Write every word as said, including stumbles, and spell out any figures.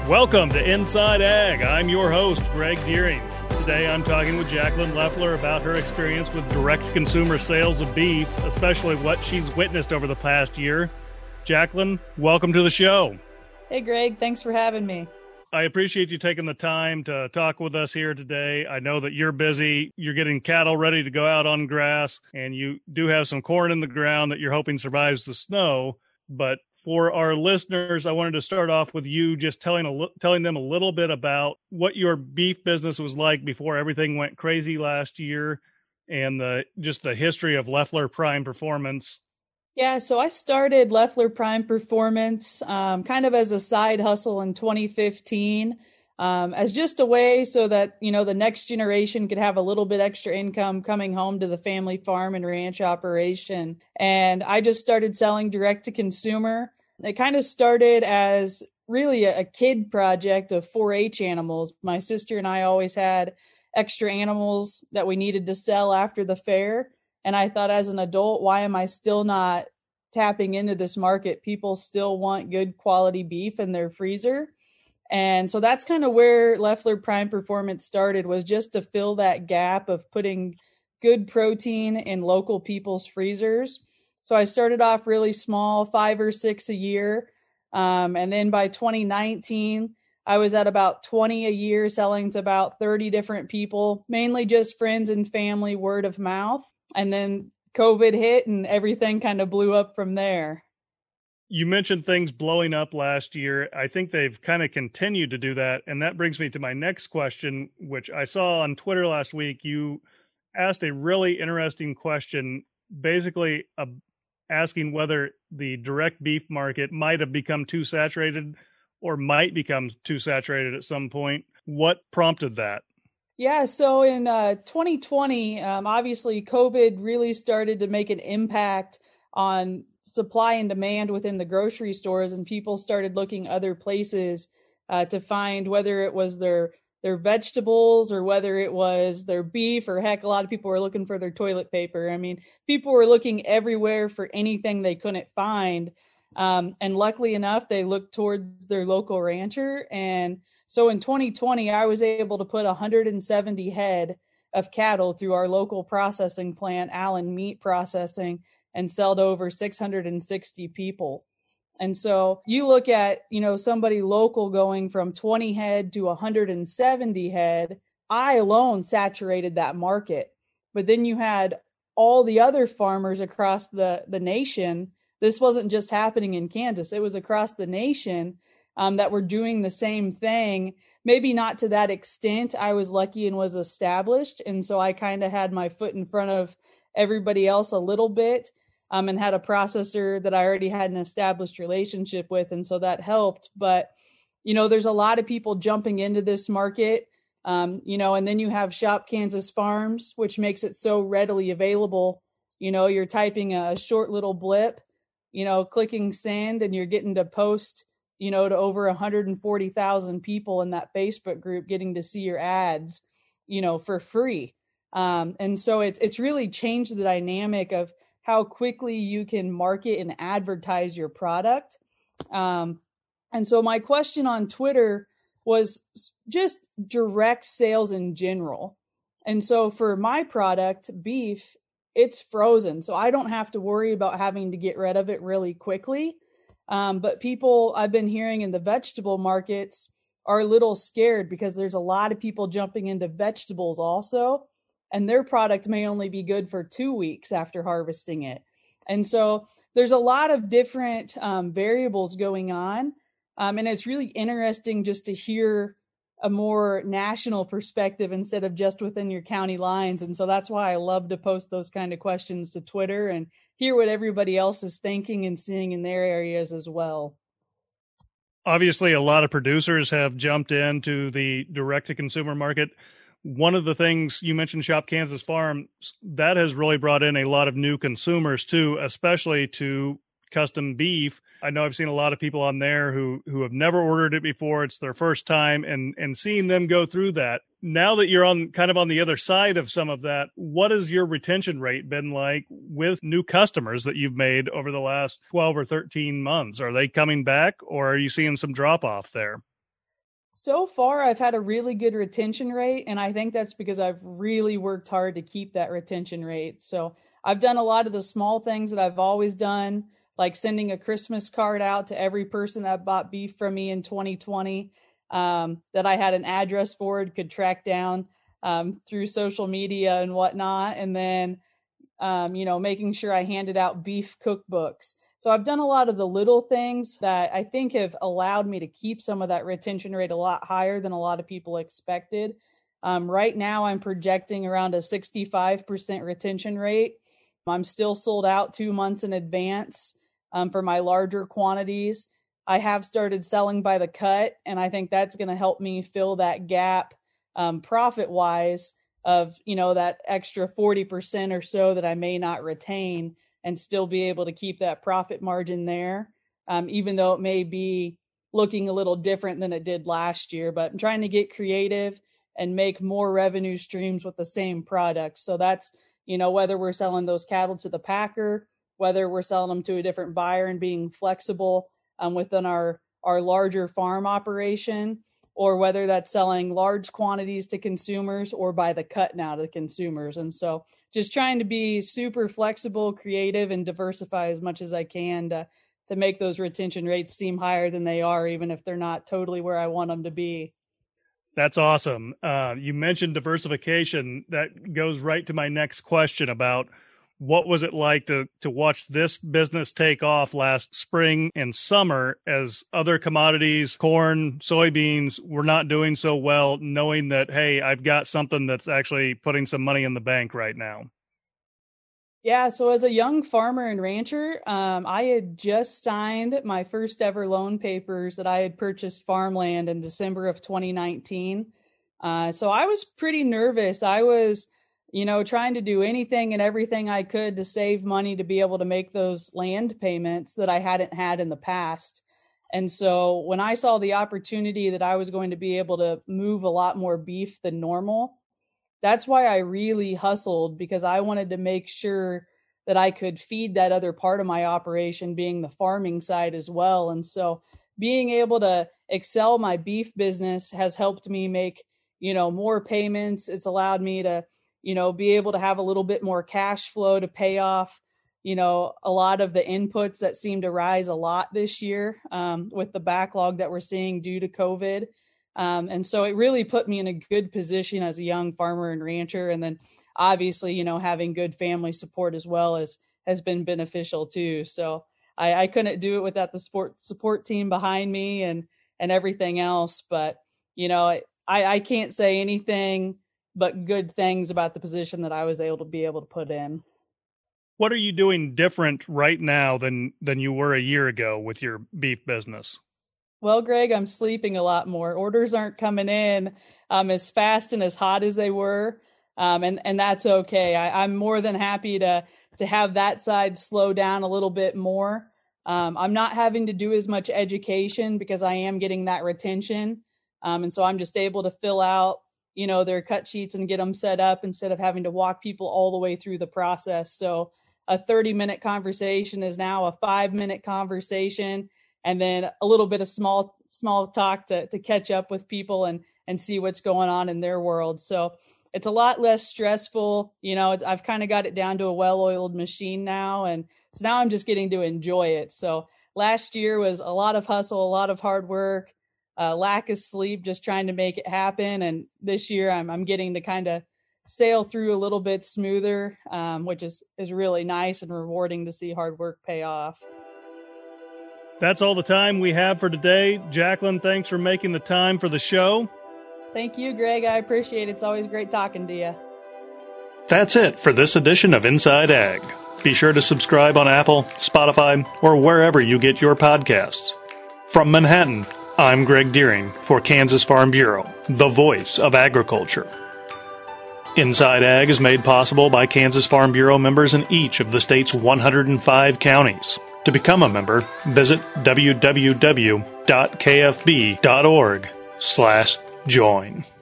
Welcome to Inside Ag. I'm your host, Greg Deering. Today I'm talking with Jacqueline Leffler about her experience with direct-to-consumer sales of beef, especially what she's witnessed over the past year. Jacqueline, welcome to the show. Hey, Greg. Thanks for having me. I appreciate you taking the time to talk with us here today. I know that you're busy. You're getting cattle ready to go out on grass, and you do have some corn in the ground that you're hoping survives the snow. But for our listeners, I wanted to start off with you just telling a, telling them a little bit about what your beef business was like before everything went crazy last year, and the just the history of Leffler Prime Performance. Yeah, so I started Leffler Prime Performance um, kind of as a side hustle in twenty fifteen, um, as just a way so that, you know, the next generation could have a little bit extra income coming home to the family farm and ranch operation. And I just started selling direct to consumer. It kind of started as really a, a kid project of four H animals. My sister and I always had extra animals that we needed to sell after the fair. And I thought, as an adult, why am I still not tapping into this market? People still want good quality beef in their freezer. And so that's kind of where Leffler Prime Performance started, was just to fill that gap of putting good protein in local people's freezers. So I started off really small, five or six a year. Um, and then by twenty nineteen, I was at about twenty a year, selling to about thirty different people, mainly just friends and family, word of mouth. And then COVID hit and everything kind of blew up from there. You mentioned things blowing up last year. I think they've kind of continued to do that. And that brings me to my next question, which I saw on Twitter last week. You asked a really interesting question, basically uh, asking whether the direct beef market might have become too saturated or might become too saturated at some point. What prompted that? Yeah, so in uh, twenty twenty, um, obviously COVID really started to make an impact on supply and demand within the grocery stores, and people started looking other places uh, to find whether it was their their vegetables or whether it was their beef, or heck, a lot of people were looking for their toilet paper. I mean, people were looking everywhere for anything they couldn't find. Um, and luckily enough, they looked towards their local rancher. And so in twenty twenty, I was able to put one hundred seventy head of cattle through our local processing plant, Allen Meat Processing, and sell to over six hundred sixty people. And so you look at, you know, somebody local going from twenty head to one hundred seventy head, I alone saturated that market. But then you had all the other farmers across the, the nation. This wasn't just happening in Kansas. It was across the nation um, that were doing the same thing. Maybe not to that extent. I was lucky and was established. And so I kind of had my foot in front of everybody else a little bit. Um, and had a processor that I already had an established relationship with. And so that helped. But, you know, there's a lot of people jumping into this market, um, you know, and then you have Shop Kansas Farms, which makes it so readily available. You know, you're typing a short little blip, you know, clicking send, and you're getting to post, you know, to over one hundred forty thousand people in that Facebook group getting to see your ads, you know, for free. Um, and so it's it's really changed the dynamic of how quickly you can market and advertise your product. Um, and so my question on Twitter was just direct sales in general. And so for my product, beef, it's frozen. So I don't have to worry about having to get rid of it really quickly. Um, but people I've been hearing in the vegetable markets are a little scared because there's a lot of people jumping into vegetables also. And their product may only be good for two weeks after harvesting it. And so there's a lot of different um, variables going on. Um, and it's really interesting just to hear a more national perspective instead of just within your county lines. And so that's why I love to post those kind of questions to Twitter and hear what everybody else is thinking and seeing in their areas as well. Obviously, a lot of producers have jumped into the direct-to-consumer market. One of the things you mentioned, Shop Kansas Farms, that has really brought in a lot of new consumers too, especially to custom beef. I know I've seen a lot of people on there who who have never ordered it before. It's their first time, and and seeing them go through that. Now that you're on kind of on the other side of some of that, what has your retention rate been like with new customers that you've made over the last twelve or thirteen months? Are they coming back, or are you seeing some drop off there? So far, I've had a really good retention rate, and I think that's because I've really worked hard to keep that retention rate. So I've done a lot of the small things that I've always done, like sending a Christmas card out to every person that bought beef from me in twenty twenty, um, that I had an address for and could track down um, through social media and whatnot. And then, um, you know, making sure I handed out beef cookbooks. So I've done a lot of the little things that I think have allowed me to keep some of that retention rate a lot higher than a lot of people expected. Um, right now, I'm projecting around a sixty-five percent retention rate. I'm still sold out two months in advance um, for my larger quantities. I have started selling by the cut, and I think that's going to help me fill that gap um, profit-wise of, you know, that extra forty percent or so that I may not retain, and still be able to keep that profit margin there, um, even though it may be looking a little different than it did last year. But I'm trying to get creative and make more revenue streams with the same product. So that's, you know, whether we're selling those cattle to the packer, whether we're selling them to a different buyer and being flexible um, within our, our larger farm operation, or whether that's selling large quantities to consumers or by the cut now to consumers. And so just trying to be super flexible, creative, and diversify as much as I can to, to make those retention rates seem higher than they are, even if they're not totally where I want them to be. That's awesome. Uh, you mentioned diversification. That goes right to my next question about what was it like to to watch this business take off last spring and summer as other commodities, corn, soybeans, were not doing so well, knowing that, hey, I've got something that's actually putting some money in the bank right now? Yeah, so as a young farmer and rancher, um, I had just signed my first ever loan papers that I had purchased farmland in December of twenty nineteen. Uh, so I was pretty nervous. I was you know, trying to do anything and everything I could to save money to be able to make those land payments that I hadn't had in the past. And so when I saw the opportunity that I was going to be able to move a lot more beef than normal, that's why I really hustled, because I wanted to make sure that I could feed that other part of my operation, being the farming side as well. And so being able to excel my beef business has helped me make, you know, more payments. It's allowed me to, you know, be able to have a little bit more cash flow to pay off, you know, a lot of the inputs that seem to rise a lot this year um, with the backlog that we're seeing due to COVID. Um, and so it really put me in a good position as a young farmer and rancher. And then obviously, you know, having good family support as well as has been beneficial too. So I, I couldn't do it without the sport support team behind me and, and everything else. But, you know, I, I can't say anything but good things about the position that I was able to be able to put in. What are you doing different right now than, than you were a year ago with your beef business? Well, Greg, I'm sleeping a lot more. Orders aren't coming in um, as fast and as hot as they were. Um, and, and that's okay. I, I'm more than happy to, to have that side slow down a little bit more. Um, I'm not having to do as much education because I am getting that retention. Um, and so I'm just able to fill out, you know, their cut sheets and get them set up instead of having to walk people all the way through the process. So a thirty minute conversation is now a five minute conversation, and then a little bit of small, small talk to, to catch up with people and, and see what's going on in their world. So it's a lot less stressful. You know, it's, I've kind of got it down to a well-oiled machine now. And so now I'm just getting to enjoy it. So last year was a lot of hustle, a lot of hard work, Uh, lack of sleep, just trying to make it happen. And this year I'm I'm getting to kind of sail through a little bit smoother, um, which is, is really nice and rewarding to see hard work pay off. That's all the time we have for today. Jacqueline, thanks for making the time for the show. Thank you, Greg. I appreciate it. It's always great talking to you. That's it for this edition of Inside Ag. Be sure to subscribe on Apple, Spotify, or wherever you get your podcasts. From Manhattan, I'm Greg Deering for Kansas Farm Bureau, the voice of agriculture. Inside Ag is made possible by Kansas Farm Bureau members in each of the state's one hundred five counties. To become a member, visit w w w dot k f b dot org slash join.